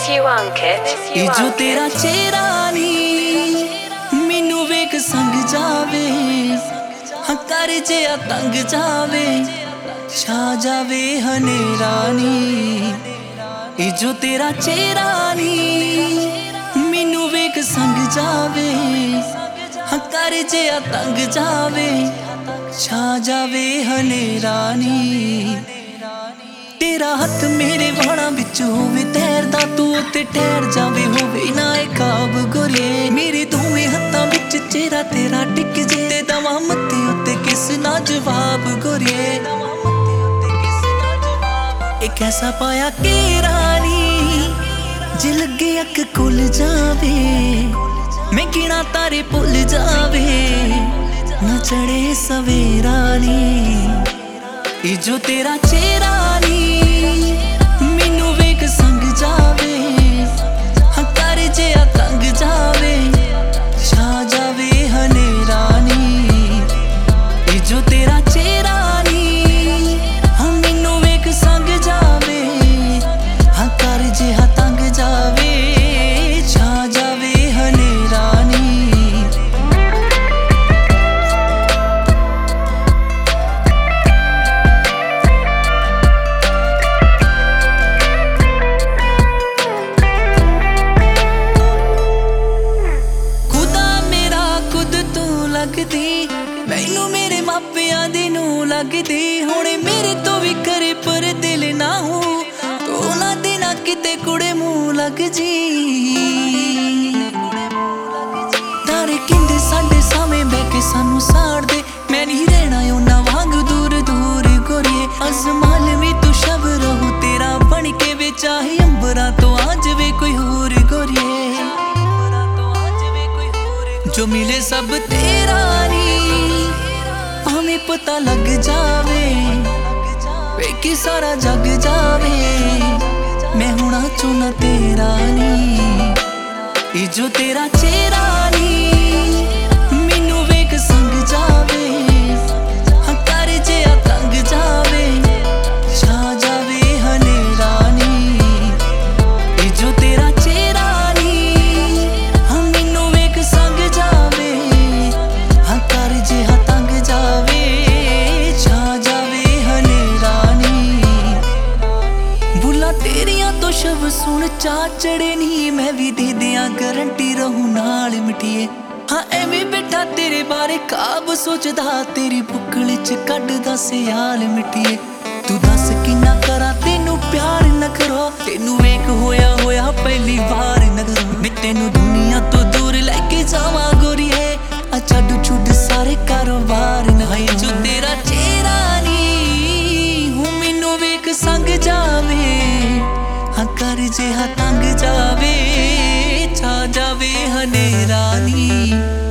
you Ankit. ਇਹ ਜੋ ਤੇਰਾ ਚਿਹਰਾ ਨੀ ਮੈਨੂੰ ਵੇਖ ਸੰਗ ਜਾਵੇ, ਹਾਂ ਕਰ ਜਿਆ ਤੰਗ ਜਾਵੇ, ਛਾ ਜਾਵੇ ਹਨੇਰਾ ਨੀ। ਇਹ ਜੋ ਤੇਰਾ ਚਿਹਰਾ ਨੀ ਮੈਨੂੰ ਵੇਖ ਸੰਗ ਜਾਵੇ, ਹਾਂ ਕਰ ਜਿਆ ਤੰਗ ਜਾਵੇ, ਛਾ ਜਾਵੇ ਹਨੇਰਾ ਨੀ। तेरा हथ मेरे वाणा विच होवे तैरदा, तू उत्ते ठहर जावे होवे ना ए ख्वाब गोरिए। मेरे दोवें हत्थां विच चेहरा तेरा टिक जे, ते दवां मत्थे उत्ते किस ना जवाब गोरिए। एक ऐसा पाया के रानी जे लगे अख खुल जावे, मैं गिना तारे भुल जावे, ना चढ़े सवेरा नी। ਇਹ ਜੋ ਤੇਰਾ ਚਿਹਰਾ ਨੀ ਮੈਨੂੰ ਵੇਖ ਸੰਗ ਜਾਵੇ, ਹਾਂ ਕਰ ਜਿਆ ਤੰਗ ਜਾਵੇ, ਛਾ ਜਾਵੇ ਹਨੇਰਾ ਨੀ। ਇਹ ਜੋ ਤੇਰਾ ਚਿਹਰਾ ਨੀ ਹਾਂ ਮੈਨੂੰ ਵੇਖ ਸੰਗ ਜਾਵੇ, ਹਾਂ ਕਰ ਜਿਆ ਤੰਗ ਜਾਵੇ, ਛਾ ਜਾਵੇ ਹਨੇਰਾ ਨੀ। ਮੈਨੂੰ ਮੇਰੇ ਮਾਪਿਆਂ ਦੀ ਨੂੰ ਲੱਗਦੀ, ਹੁਣੇ ਮੇਰੇ ਤੋਂ ਵੀ ਕਰੇ ਪਰ ਦਿਲ ਨਾ ਹੋ, ਤੂੰ ਨਾ ਦੇਣਾ ਕਿਤੇ ਕੁੜੇ ਮੂੰਹ ਲੱਗ ਜੀ। ਤਾਰੇ ਕਹਿੰਦੇ ਸਾਡੇ ਸਾਵੇਂ ਬਹਿ ਕੇ ਸਾਨੂੰ ਸਾੜਦੇ, ਮੈਂ ਨਹੀਂ ਰਹਿਣਾ ਉਹਨਾਂ ਵਾਂਗ ਦੂਰ ਦੂਰ ਗੋਰੀਏ। ਅਜ਼ਮਾਲ ਵੀ ਤੂੰ ਸ਼ਬ ਰਹੂ ਤੇਰਾ ਬਣ ਕੇ ਵੇ, ਚਾਹੇ ਅੰਬਰਾਂ ਤੋਂ ਆ ਜਾਵੇ ਕੋਈ ਹੋਰ ਗੋਰੀਏ। जो मिले सब तेरा नी भावें पता लग जावे, वेखी सारा जग जावे, मैं होना चुना तेरा नी। ये जो तेरा चेहरा नी मैनू वेख संग जावे, हाँ कर जिया तंग जावे, छा जावे हनेरा नी। ये जो तेरा चेहरा तेरिया तो शब सुन चा चढ़े नी, मैं भी दे दिया गारंटी रहूं नाल मिटिए। हाँ एवें बैठा तेरे बारे काब सोचदा, तेरी बुकल च कड्डदा सियाल मिटिए। तू दस किन्ना करा तेनू प्यार न करो, तेनू वेख होया होया पहली बार नगरो। मैं तेनू दुनिया तो दूर लेके जावां गोरिए, छड्ड छुड सारे कारोबार न। जो तेरा चेहरा नी हूं मैनू वेख संग जावे, हाँ कर जिहा तंग जावे, छा जावे हनेरा नी।